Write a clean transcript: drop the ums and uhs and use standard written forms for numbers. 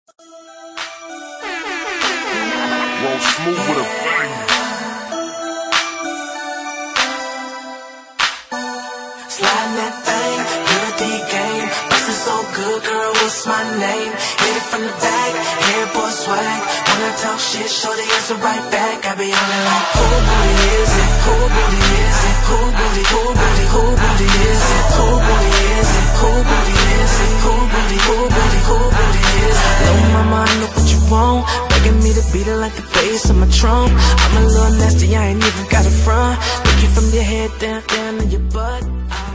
Roll smooth with a bang. Slide that thing, melody game. Bustin' so good, girl, what's my name? Hit it from the back, hair boy swag. When I talk shit, shorty answer right back. I be on it like, who booty is it? Who booty is it? Who booty, who booty, who booty is it? Who booty is it? Who booty is it? Who booty, who booty, who booty is it? Little mama, I know what you want. Begging me to beat it like the bass on my trunk. I'm a little nasty, I ain't even got a front. Look you from your head down to your butt.